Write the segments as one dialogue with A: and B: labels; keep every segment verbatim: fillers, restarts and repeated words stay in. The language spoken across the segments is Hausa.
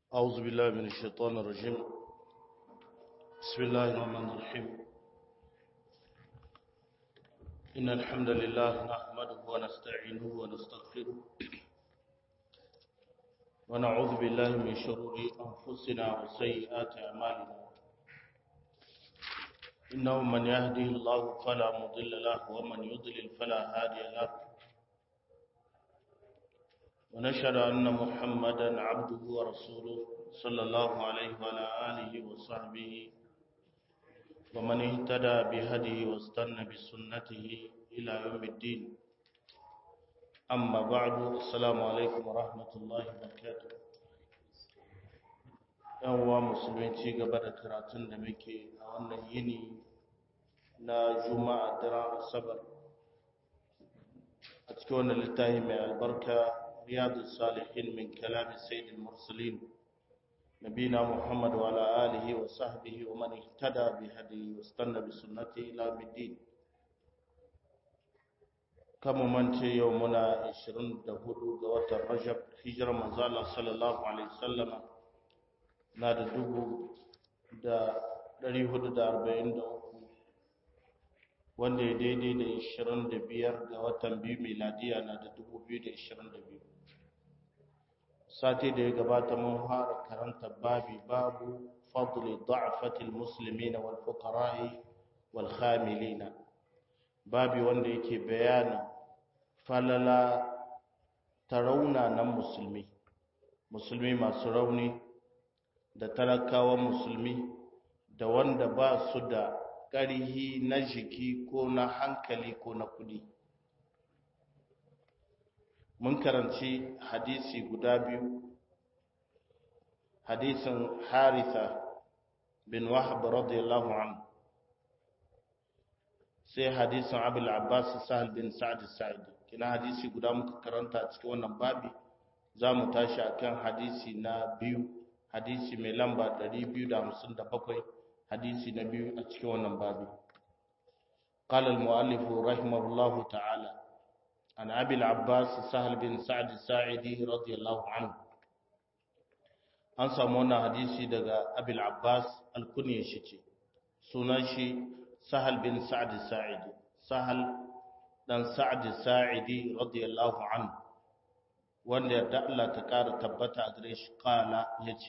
A: أعوذ بالله من الشيطان الرجيم. بسم الله الرحمن الرحيم. إن الحمد لله نحمده ونستعينه ونستغفره ونعوذ بالله من شرور أنفسنا وسيئات أعمالنا. إنه من يهده الله فلا مضل له ومن يضلل فلا هادي له. ونشهد أن محمدا عبده ورسوله صلى الله عليه وعلى آله وصحبه ومن اهتدى بهديه واستنى بسنته إلى يوم الدين. أما بعد، السلام عليكم ورحمة الله وبركاته. يوم مسلمين ci gaba da karatun da muke a wannan yini na Juma'a daren Asabar a cikin wannan littafi mai albarka رياض الصالحين من كلام سيد المرسلين نبينا محمد وعلى آله وصحبه ومن اهتدى بهديه واستنى بسنته إلى يوم الدين. كم من يومنا عشرين دهود قوات الرجب هجرة منزالة صلى الله عليه وسلم نادى دبو دا دريهود دا أربعين دا أكو wanda ya daidai da ishirin da biyar ga watan biyu miladiya na da dubu biyu da ishirin da biyu. Sati da ya gabata mun fara karanta babi babu fadli da'fatil muslimina wal fuqara'i wal khamilina, babi wanda yake bayanin falala ta raunanan musulmi musulmi masu rauni da talakawan musulmi da wanda ba su da ƙarhi na jiki ko na hankali ko na kudi. Mun karanci hadisi guda biyu, hadisin Haritha bin Wahab radiyallahu anhu, sai hadisin Abul Abbas Sahal bin Sa'd Sa'idi. Kina hadisi guda muka karanta cikin wannan babi, za mu tashi akan hadisi na biyu, hadisi mai lamba ɗari biyu da hamsin da bakwai, hadisi na biyu a cikin wannan babi. قال المؤلف رحمه الله تعالى عن أبي العباس سهل بن سعد الساعدي رضي الله عنه. an samu wannan hadisi daga Abil Abbas, alkunyar shi ce, sunan shi Sahal bin Sa'd Sa'idi, Sahal dan Sa'd Sa'idi radiyallahu anhu, wanda yarda Allah ta ƙara tabbata a gare shi. Qala yace,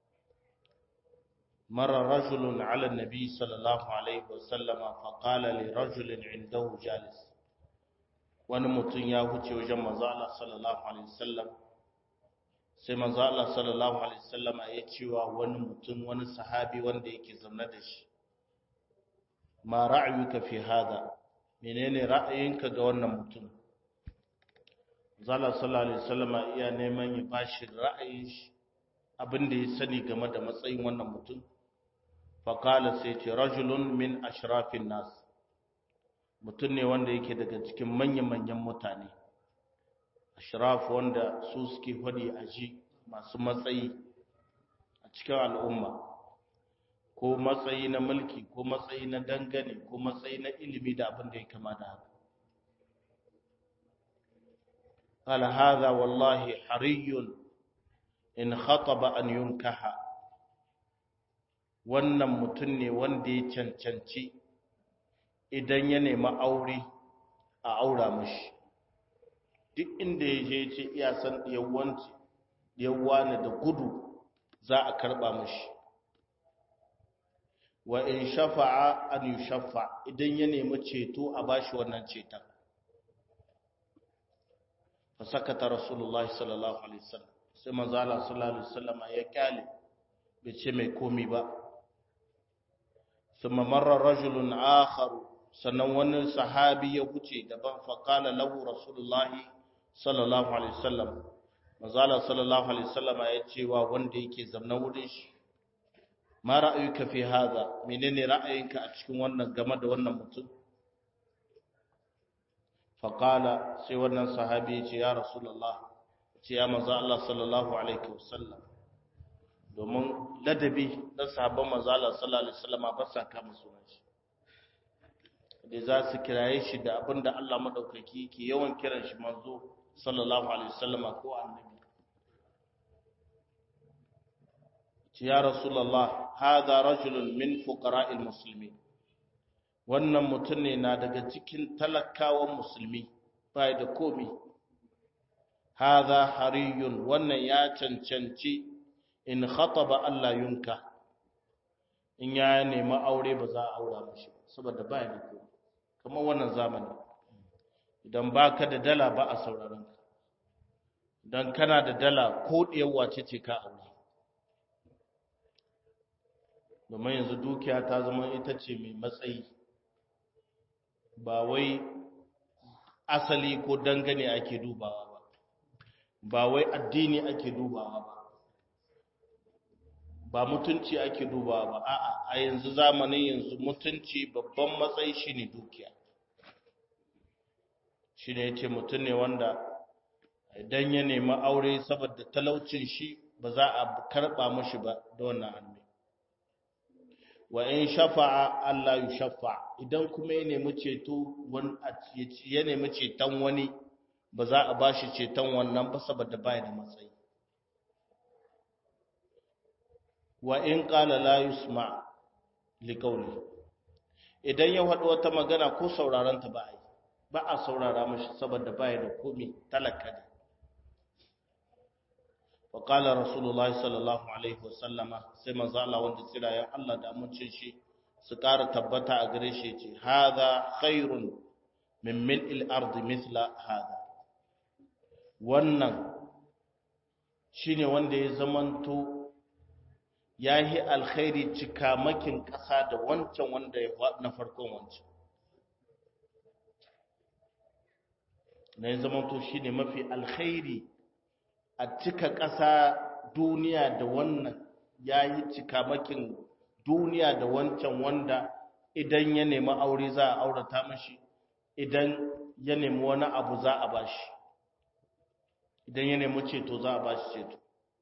A: مر رجل على النبي صلى الله عليه وسلم فقال لرجل عنده جالس. wani mutum ya huce wajen manzo Allah sallallahu alaihi wasallam, sai manzo Allah sallallahu alaihi wasallam ya ce wa wani mutum, wani sahabi wanda yake zaune da shi, ma ra'ayuka fi hada, menene ra'ayinka ga wannan mutum? Manzo Allah sallallahu alaihi wasallam iya neman ya bashi ra'ayin shi, abin da ya sani game da matsayin wannan mutum. Faqala sai ce, rajulun min ashrafin nas, mutum ne wanda yake daga cikin manyan-manyan mutane. Ashraf wanda su suke faɗi a ji, masu matsayi a cikin al'umma, ko matsayi na mulki, ko matsayi na dangane, ko matsayi na ilimi da abin da ya kama da haka. Qala hadha wallahi hariyun in khataba an yunkaha. Wannan mutum ne wanda ya cancanci idan ya nemi aure a aura mashi. Duk inda ya je ce iya san yawanci yawana da gudu za a karba mashi. Wa in shafa'a an yushaffa, idan ya nemi ceto a bashi wannan ceton. Fa sakata Rasulullahi sallallahu alaihi wasallam, sai manzo Allah sallallahu alaihi wasallam ya kyale, bai ce mai komi ba. Thumma marra rajulun akhar, sannan wani sahabi ya huce daban. Faqala lahu Rasulullahi sallallahu alaihi wasallam, manzo Allah sallallahu alaihi wasallam ya ce wa wanda yake zamna wurin shi, ma ra'ayuka fi hadha, menene ra'ayinka a cikin wannan game da wannan mutum? Faqala, sai wannan sahabi ya ce, ya Rasulullah, ce ya manzo Allah sallallahu alaihi wasallam, domin ladabi na sahabban manzo Allah sallallahu alaihi wasallam ba sa kama sunan shi, da za su kiraye shi da abinda Allah madaukaki ke yawan kiran shi manzo sallallahu alaihi wasallam ko annabi. ya rasulullah hadha rajulun min fuqara'il muslimin, wannan mutum ne na daga cikin talakawan musulmi bai da komi. Hadha hariyun, wannan ya cancanci in khataba Allah yunka, in ya nemi aure ba za a aura mashi saboda bai da komi. Kamar wannan zamani idan baka da dala ba a sauraron ka, idan kana da dala ko diyar wace ce ka aura. Domin yanzu dukiya ta zama ita ce mai matsayi, ba wai asali ko dangane ake dubawa ba, ba wai addini ake dubawa ba, ba mutunci ake dubawa ba. A'a, a yanzu zamanin yanzu mutunci babban matsayi shine dukiya. Shine yace mutum ne wanda idan ya nemi aure saboda talaucin shi ba za a karba mashi ba da wannan annabi. Wa in shafa'a Allah yushaffa, idan kuma ya nemi ceto wani ya nemi ceton wani ba za a bashi ceton wannan ba saboda bai da matsayi. Wa in qala la yusma li qawli, idan ya faɗi wata magana ko sauraron ta ba a yi, ba a saurara mashi saboda bai da komai, talaka ne. wa qala rasulullahi sallallahu alaihi wasallama, sai manzo Allah wanda tsirayen Allah da amincin shi su ƙara tabbata a gare shi ce hadha khairun min mil'il ardi mithla hadha, wannan shine wanda ya zamanto yahi alkhairi cikamakin ƙasa da wancan wanda ya na farkon wancan, na ya zamanto shine mafi alkhairi a cika ƙasa duniya da wannan, ya yi cikamakin duniya da wancan wanda idan ya nemi aure za a aurata mashi, idan ya nemi wani abu za a bashi, idan ya nemi ceto za a bashi ceto.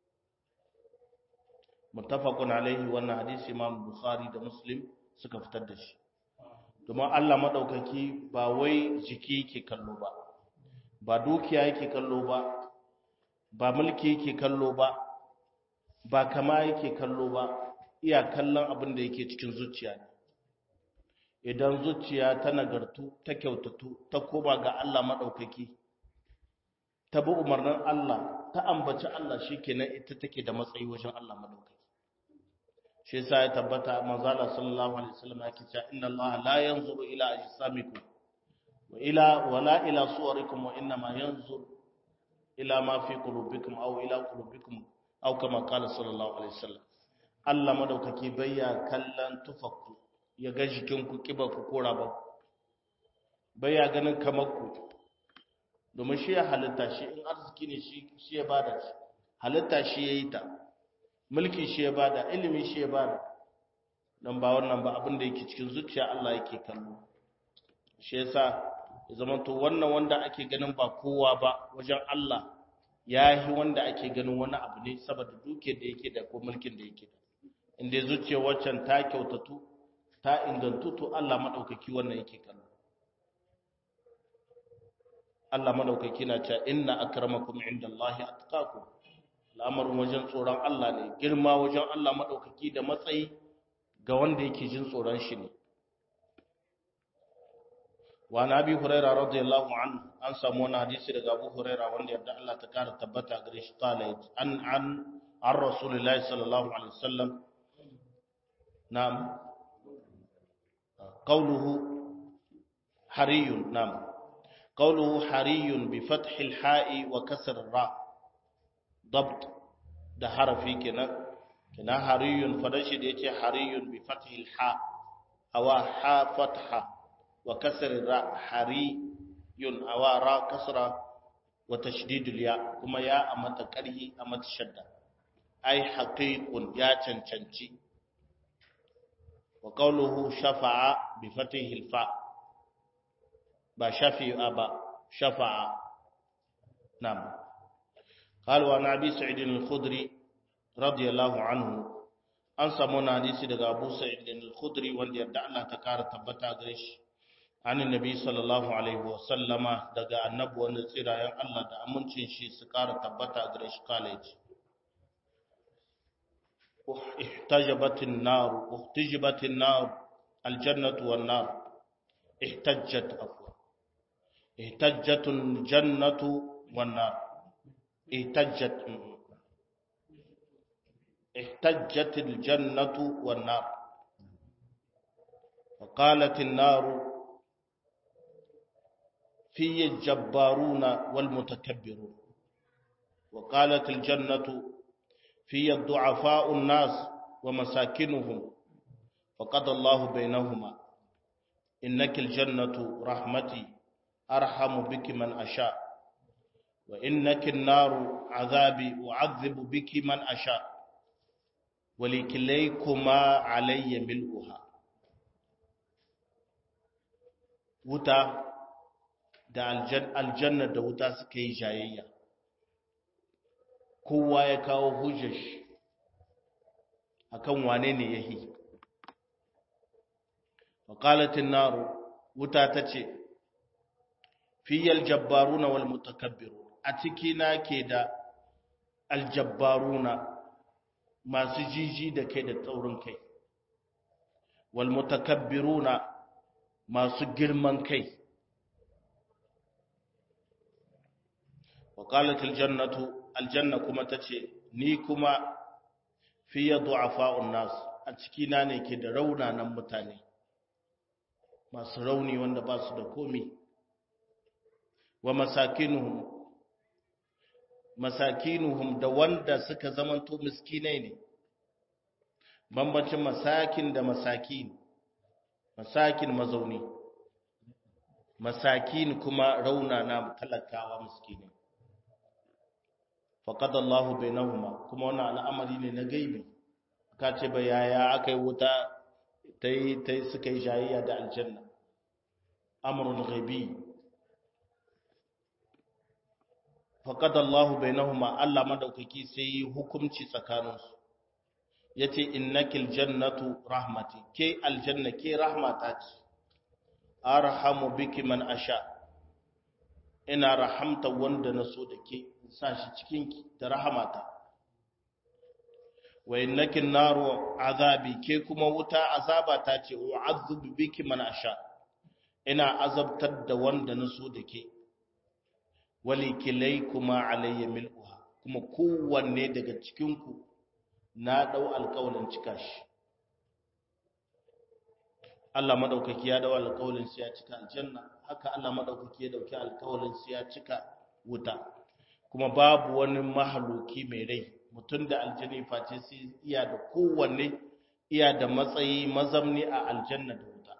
A: Muttafaqun alaihi, wannan hadisi Imam Bukhari da Muslim suka fitar da shi. Domin Allah madaukaki ba wai jiki yake kallo ba, ba dukiya yake kallo ba, ba mulki yake kallo ba, ba kama yake kallo ba, iya kallon abin da yake cikin zuciya ne. Idan zuciya ta nagartu, ta kyautatu, ta koma ga Allah maɗaukaki, ta bi umarnin Allah, ta ambaci Allah, shi kenan ita take da matsayi wajen Allah maɗaukaki. Shi yasa ya tabbata manzala sallallahu alaihi wasallam yake cewa inna Allah la yanzuru ila ajsamikum wa ila wala ila suwarikum wa inna ma yanzuru ila ma fi qulubikum aw ila qulubikum aw kama qala sallallahu alaihi wasallam. Allah madaukaki bayya kallon tufakku, ya ga jikinku kiba ku kora ba, bayya ganin kamar ku, domin shi ya halitta shi, in arziki ne shi shi ya bada shi, halitta shi yayi ta, mulki shi ya bada, ilimi shi ya bada, dan ba wannan ba abin da yake cikin zuciya Allah yake kallo. Shi yasa ya zama to wannan wanda ake ganin ba kowa ba wajen Allah yahi wanda ake ganin wani abu ne saboda dukiyar da yake da ko mulkin da yake da. Inda zuciyar waccan ta kyautatu, ta ingantu, to Allah madaukaki wannan yake kallo. Allah madaukaki na cewa inna akramakum indallahi atqakum, al'amarin wajen tsoron Allah ne, girma wajen Allah madaukaki da matsayi ga wanda yake jin tsoron shi ne. wa nabi huraira radiyallahu anhu, an samu wani hadisi daga Abu Huraira wanda yadda Allah ta kara tabbata gare shi, qala an an an rasulullahi sallallahu alaihi wasallam. Na'am, qawluhu hariyun, na'am, qawluhu hariyun bi fathi al-ha'i wa kasr ar-ra, dabt da harafi kenan, kenan hariyun fadashi da yace hariyun bi fathi al-ha awa ha fatha wa kasr ar-ra, hariyun awa ra kasra wa tashdid al-ya, kuma ya amata qarhi amata shadda, ai haqiqun, ya cancanci. wa qawluhu shafa'a bi fatihi al-fa, ba shafi'a ba, shafa'a. Na'am. qala wa nabi sa'id al-khudri radiyallahu anhu, an samu hadisi daga Abu Sa'id al-Khudri wanda yadda Allah ta kara tabbata gare shi, anin nabi sallallahu alaihi wa sallama, daga annabi wanda tsirayen Allah da amincin shi su kara tabbata gare shi, kala yace احتجبت النار احتجبت النار الجنة والنار احتجت عفوا احتجت الجنة والنار احتجت احتجت الجنة والنار فقالت النار في الجبارون والمتكبرون وقالت الجنة في الضعفاء الناس ومساكنهم فقضى الله بينهما إنك الجنة رحمتي أرحم بك من أشاء وإنك النار عذابي أعذب بك من أشاء ولكليكما علي ملؤها. wuta da aljanna da wuta suka yi jayayya, kowa ya kawo hujjar shi akan wane ne yahi. faqalatin naru, wuta tace fiyal jabbaruna wal mutakabbirun, a ciki na ke da aljabbaruna masu jiji da kai da tsaurin kai, wal mutakabbiruna masu girman kai. وقالت الجنة الجنة كما تشي ni kuma fiye du'afa'un nas, a cikina ne ke da raunanan mutane masu rauni wanda ba su da komi. wa masakinuhum masakinuhum da wanda suka zamanto miskinai ne. bambancin masakin da masakin, masakin mazauni, masakin kuma raunana talakawa miskinai. faqad Allahu bainahuma, kuma wannan al'amari ne na gaibi. ka ce ba yaya akai wuta tai tai suka yi jayayya da aljanna, amrun ghaibi. faqad Allahu bainahuma, Allah madaukaki sai yi hukunci tsakaninsu, yace innakil jannatu rahmati, ke aljanna ke rahmata ce, arhamu biki man asha, ina rahamta wanda na so da ke sa shi cikinki da rahamata. wa innakin naru azabi, ke kuma wuta azabata ce, u'azzibu biki man asha, ina azabtar da wanda na so da ke. wali kilaykuma alayya mil'uha, kuma kowanne daga cikinku na dau alƙawarin cika shi. Allah madaukaki ya dau alƙawarin sai ya cika aljanna, haka Allah madaukaki ya dauki alƙawarin sai ya cika wuta. kuma babu wani mahaluki mai rai, mutum da aljanni face sai iya da kowanne iya da matsayi mazamni a aljanna da wuta.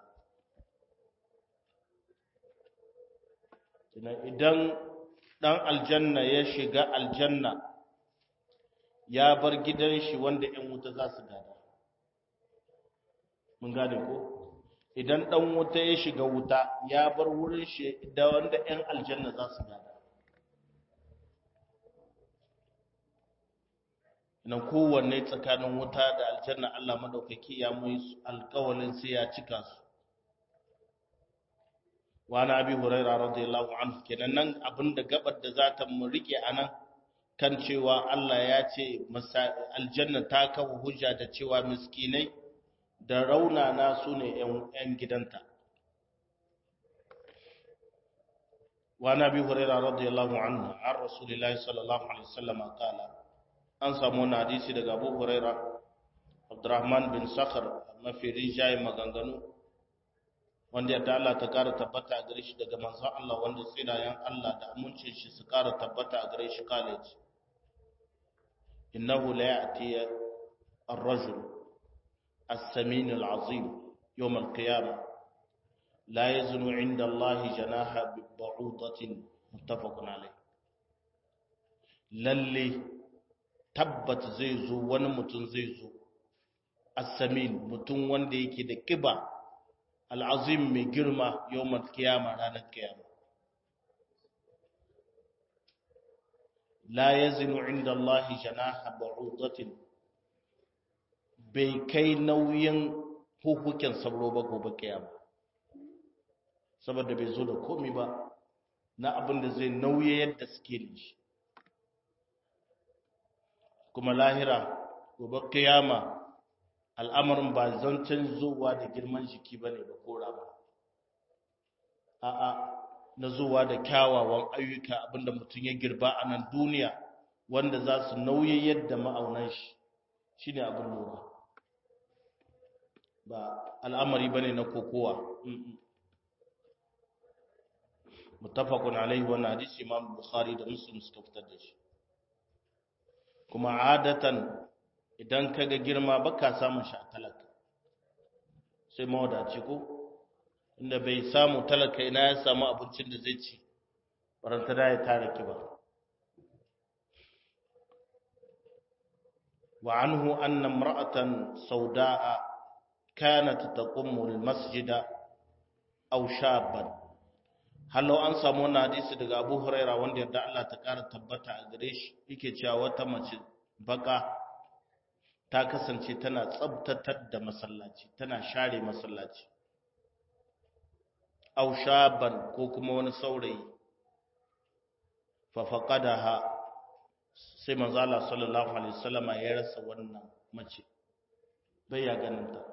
A: idan dan aljanna ya shiga aljanna ya bar gidan shi wanda ‘yan wuta za su gada. Mun gane ko? Idan ɗan wuta ya shiga wuta ya bar wurin shi da wanda ‘yan aljanna za su gada. Ina kowanne tsakanin wuta da aljanna Allah madaukaki ya mu alƙawalin sai ya cika su. Wa na Abi Hurairah radiyallahu anhu, kenan nan abinda gabar da za ta mu rike anan kan cewa Allah ya ce aljanna ta kawo hujja da cewa miskinai da raunana su ne ‘yan gidanta. Wa na Abi Hurairah radiyallahu anhu an Rasulillahi sallallahu alaihi wasallam qala, an samu wani hadisi daga Abu Hurairah Abdurrahman bin Sakhar, mafi rijaye maganganu wanda yadda Allah ta kara tabbata a gare shi daga manzon Allah, wanda tsirayen Allah da amincin shi su kara tabbata a gare shi college. innahu la ya'ti ar-rajul as-samin al-azim yawm al-qiyamah la yazunu 'inda Allah janaha ba'udatin, muttafaqun alayh. lalle tabbat zai zo wani mutum zai zo as-samin, mutum wanda yake da kiba, al'azim mai girma, yawmal kiyama, ranar kiyama. La ya zinu inda Allah janaha ba'udatin, bai kai nauyin hukukin sabro ba gobe kiyama, saboda bai zo da komi ba na abin da zai nauye yadda suke da shi. Kuma lahira gobe kiyama al'amarin ba zancen zuwa da girman jiki bane ba kora ba a'a na zuwa da kyawawan ayyuka abinda mutum ya girba a nan duniya wanda za su nauye yadda ma'aunan shi shine abin lura ba al'amari bane na kokowa muttafaqun alaihi wa hadisi imam bukhari da muslim suka fitar da shi kuma adatan idan kaga girma baka samun shi a talaka sai mawadaci ko inda bai samu talaka ina ya samu abincin da zai ci baranta da ya tare kiba wa anhu anna imra'atan sauda'a kanat taqummu al-masjida aw shaban hallo an samu wannan hadisi daga Abu Huraira wanda yarda Allah ta ƙara tabbata a gare shi yake cewa wata mace baka ta kasance tana tsabtatar da masallaci tana share masallaci aw shaban ko kuma wani saurayi fa faqadaha sai manzo Allah sallallahu alaihi wasallama ya rasa wannan mace bai ya ganin ta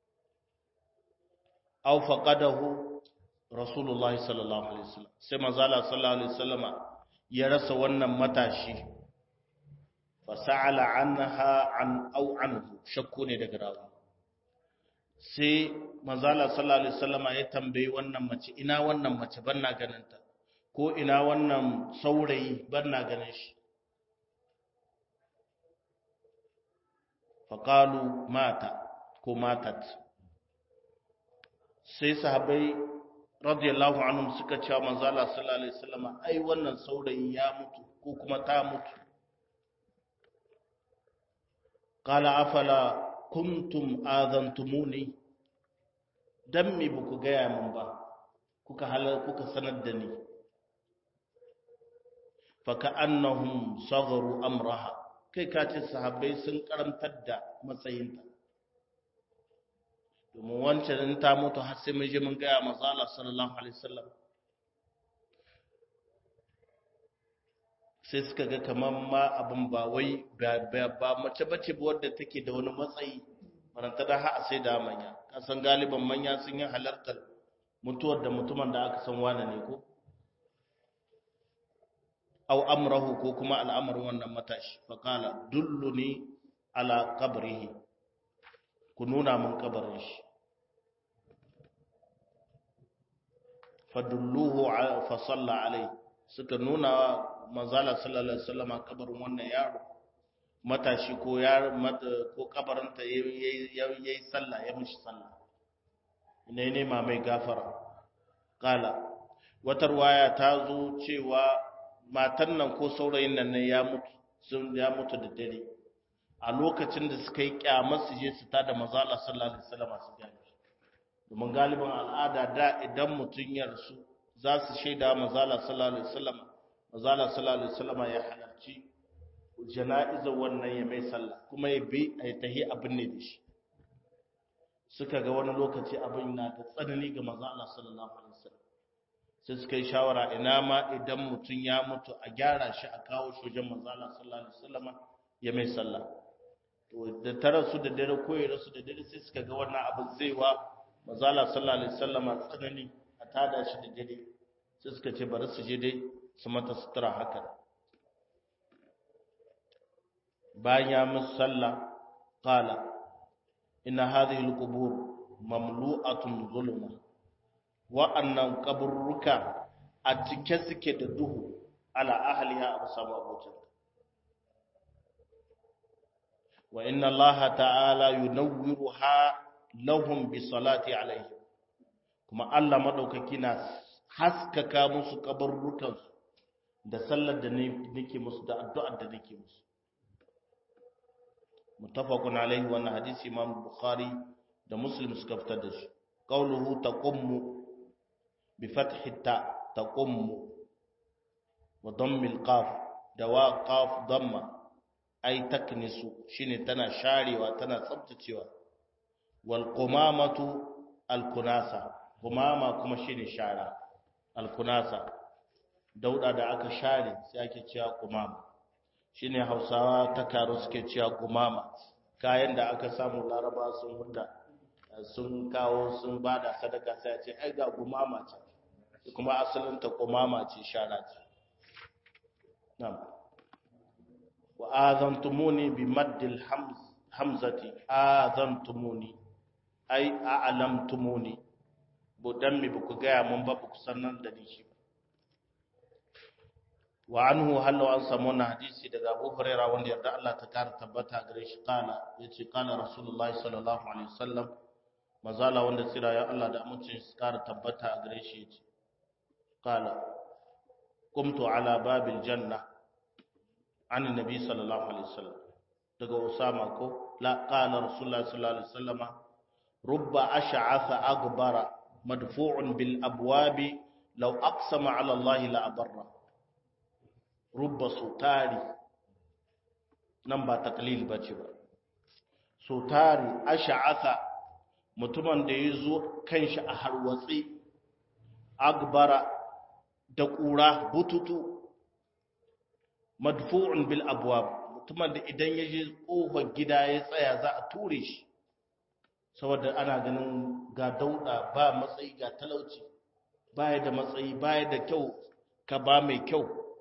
A: aw faqadahu rasulullah sallallahu alaihi wasallam sai manzo Allah sallallahu alaihi wasallama ya rasa wannan matashi fa sa'ala anha an aw anhu shakku ne daga rawi sai manzo Allah sallallahu alaihi wasallama ya tambayi wannan mace ina wannan mace ban na ganin ta ko ina wannan saurayi ban na ganin shi faqalu mata ko matat sai sahabbai radiyallahu anhum suka ce manzo Allah sallallahu alaihi wasallam ai wannan saurayi ya mutu ko kuma ta mutu qala afala kuntum adantumuni dan me buku gaya min ba kuka halal kuka sanar da ni fa ka'annahum sagharu amraha kai ka ce sahabbai sun karantar da matsayinta domin wancan in ta mutu har sai mun je mun gaya manzo Allah sallallahu alaihi wasallam sai suka ga kaman ma abin ba wai ba mace bace ba wadda take da wani matsayi maranta da ha sai da manya kasan galiban manya sun yi halartar mutuwar da mutumin da aka san wane ne ko aw amrahu ko kuma al'amarin wannan matashi fa qala dulluni ala qabrihi ku nuna mun kabarin shi fadulluhu fa salla alai suka nuna manzala sallallahu alaihi wasallam kabarin wannan yaro matashi ko yar ko kabarin ta yayi yayi sallah ya mishi sallah ne ne ma mai gafara kala wata ruwaya ta zo cewa matan nan ko saurayin nan ne ya mutu sun ya mutu da dare a lokacin da suka yi kyamar su je su tada manzala sallallahu alaihi wasallam su gani domin galibin al'ada da idan mutun ya rasu za su shaida manzala sallallahu alaihi wasallam manzala sallallahu alaihi wasallam ya halarci jana'izar wannan ya mai sallah kuma ya bi a tahi abin ne da shi suka ga wani lokaci abin na da tsanani ga manzala sallallahu alaihi wasallam sai suka yi shawara ina ma idan mutun ya mutu a gyara shi a kawo shojan manzala sallallahu alaihi wasallam ya mai sallah to da tara su da dare ko ya rasu da dare sai suka ga wannan abin zai wa manzala sallallahu alaihi wasallam tsanani a tada shi da dare sai suka ce bari su je dai su mata sutura haka bayan ya musu sallah qala inna hadhihi alqubur mamlu'atun zulma wa annan kaburruka a cike suke da duhu ala ahliha abu samu abucin wa inna allaha ta'ala yunawwiruha lahum bi salati alayhi kuma Allah madaukaki na haskaka musu kaburrukan da sallar da nake musu da addu'ar da nake musu muttafaqun alayhi wa hadisi imam bukhari da muslim suka fitar da shi qawluhu taqummu bi fathi ta taqummu wa dammi alqaf da wa qaf damma ay taknisu shine tana sharewa tana tsaftacewa wal qumamatu al kunasa qumama kuma shine shara al kunasa dauda da aka share sai ake cewa qumama shine Hausawa ta karo suke cewa qumama kayan da aka samu laraba sun hudda sun kawo sun bada sadaka sai a ce ai ga gumama ce kuma asalin ta gumama ce shara ce na'am wa azantumuni bi maddil hamz hamzati azantumuni ai a'lamtumuni bodan mi buku ga mun ba buku sanar da ni shi wa anhu hallu an samu na hadisi daga Abu Hurairah wanda yarda Allah ta kara tabbata gare shi kana yace kana Rasulullahi sallallahu alaihi wasallam mazala wanda tsira ya Allah da amincin su kara tabbata gare shi yace kana qumtu ala babil janna an nabi sallallahu alaihi wasallam daga Usama ko la kana Rasulullahi sallallahu alaihi wasallama rubba ash'atha aghbara madfu'un bil abwabi law aqsama ala Allah la abarra rubba sutari nan ba taklil bace ba sutari ash'atha mutumin da yazo kanshi a harwatsi agbara da kura bututu madfu'un bil abwab mutumin da idan yaje kofar gida ya tsaya za a ture shi saboda ana ganin ga dauda ba matsayi ga talauci baya da matsayi baya da kyau ka ba mai kyau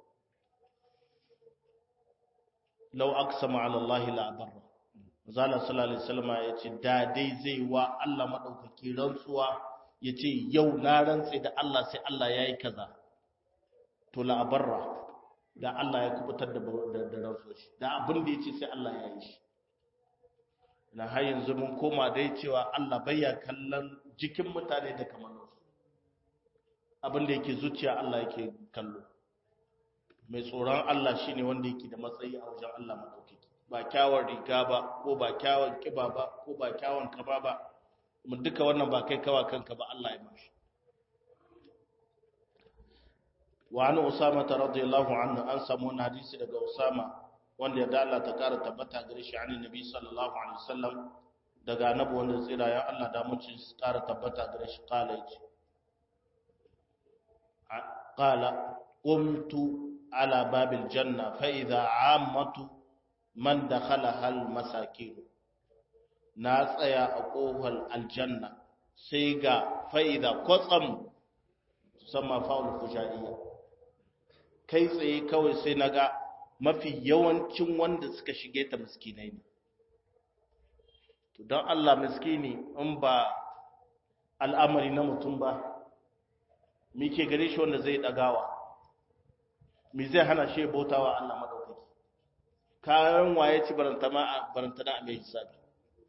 A: lau aqsama ala Allah la barra zalla sallallahu alaihi wasallam yace da dai zai wa Allah madaukaki rantsuwa yace yau na rantsi da Allah sai Allah yayi kaza to la barra da Allah ya kubutar da da rantsuwa shi da abin da yace sai Allah yayi shi na har yanzu mun koma dai cewa Allah bayya kallon jikin mutane da kamanninsu abin da yake zuciya Allah yake kallo mai tsoron Allah shine wanda yake da matsayi a wajen Allah madaukaki ba kyawun riga ba ko ba kyawun kiba ba ko ba kyawun kaba ba mun duka wannan ba kai kawa kanka ba Allah ya mashi wa an usama radiyallahu anhu an samu hadisi daga usama wanda ya Allah ta kara tabbata gare shi annabi nabi sallallahu alaihi wasallam daga annabi wanda tsira ya Allah da mun ci kara tabbata gare shi kala yace qala qumtu على باب الجنة فإذا عامة من دخلها المساكين ناس يا أقوه الجنة سيغا فإذا قصم تسمى فاول فجائية كيف يكوي سينغا ما في يوان چنوان دسك شغيت مسكينين don Allah miskini in ba al'amari na mutum ba mike gare shi wanda zai dagawa me zai hana shi bautawa Allah madaukaki kayan waye ci barantana barantana a mai hisabi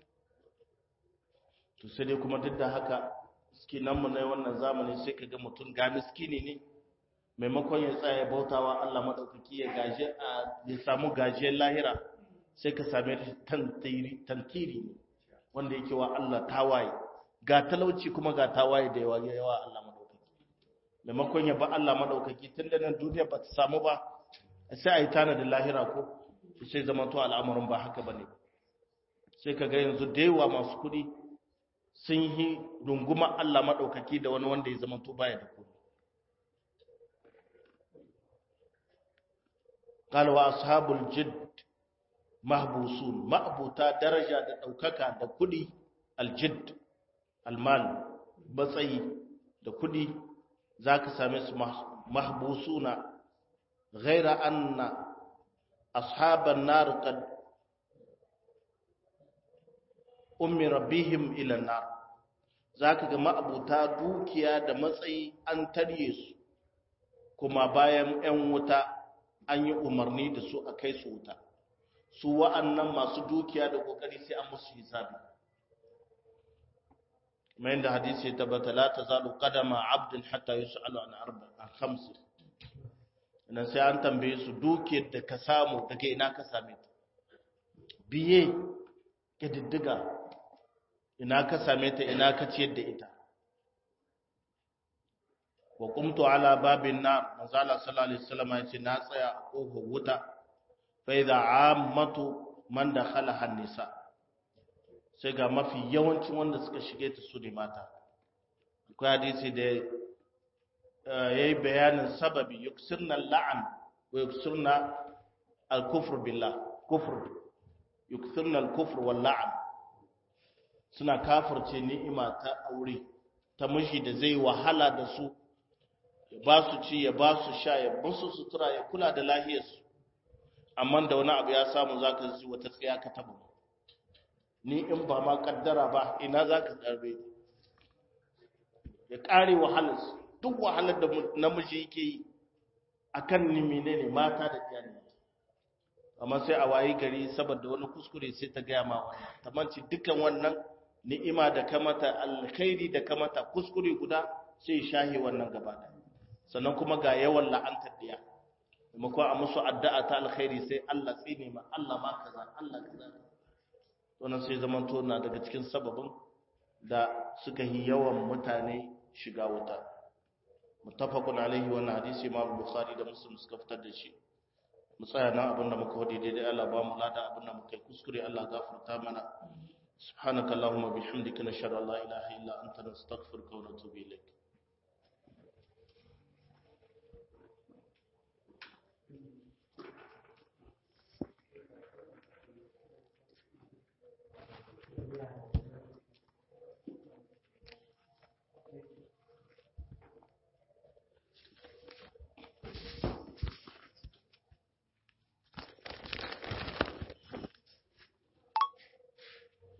A: to sai dai kuma duk da haka miskinan mu ne wannan zamani sai kaga mutum ga miskini ne maimakon ya tsaya bautawa Allah madaukaki ya gaje a ya samu gajiyar lahira sai ka same shi tantiri tantiri ne wanda yake wa Allah tawaye ga talauci kuma ga tawaye da yawa yawa Allah maimakon ya ba Allah madaukaki tun da nan duniya ba ta samu ba sai a yi tana da lahira ko sai zama to al'amarin ba haka ba ne sai ka ga yanzu da yawa masu kuɗi sun yi runguma Allah madaukaki da wani wanda ya zama to baya da kuɗi qala wa ashabul jidd mahbusun ma'buta daraja da daukaka da kuɗi aljidd almal matsayi da kuɗi za ka same su mahbusuna ghaira anna ashaban nar qad umira bihim ila nar zaka ga ma'abuta dukiya da matsayi an tarye su kuma bayan 'yan wuta an yi umarni da su a kai su wuta su wa'annan masu dukiya da kokari sai an musu hisabi ما عند حديث يتبت لا تزال قدم عبد حتى يسأل عن أربع عن خمس إن سيان تنبيه سدوكي دكسامو دكي إنا كسامت بيه كددقا إنا كسامت إنا كتيد إتا وقمت على باب النار مزالة صلى الله عليه وسلم يتي ناسا يأقوه وطا فإذا عامة من دخلها النساء sai ga mafi yawancin wanda suka shige ta su ne mata akwai hadisi da ya yi bayanin sababi yuksirna la'an wa yuksirna al-kufr billah kufr yukthirna al-kufr wal la'n suna kafirce ni'ima ta aure ta miji da zai wahala da su ya ba su ci ya ba su sha ya musu sutura ya kula da lahiyarsu amma da wani abu ya samu zaka ji wata tsaya ka taba ni in ba ma kaddara ba ina zaka tsarbe ya kare wahalar duk wahalar da namiji yake yi akan ni menene mata da iyali amma sai a wayi gari saboda wani kuskure sai ta gaya ma wannan tamanci dukan wannan ni'ima da kamata alkhairi da kamata kuskure guda sai shahi wannan gaba da sannan kuma ga yawan la'antar diya kuma ko a musu addu'a ta alkhairi sai Allah tsine ma Allah ma kaza Allah kaza wannan sai zaman to na daga cikin sababin da suka yi yawan mutane shiga wuta muttafaqun alaihi wannan hadisi Imam Bukhari da Muslim suka fitar da shi mu tsaya nan abinda muka wadi daidai Allah ba mu lada abinda muka yi kuskure Allah gafarta mana subhanaka allahumma bihamdika nashhadu an la ilaha illa anta nastaghfiruka wa natubu ilayk
B: Yeah.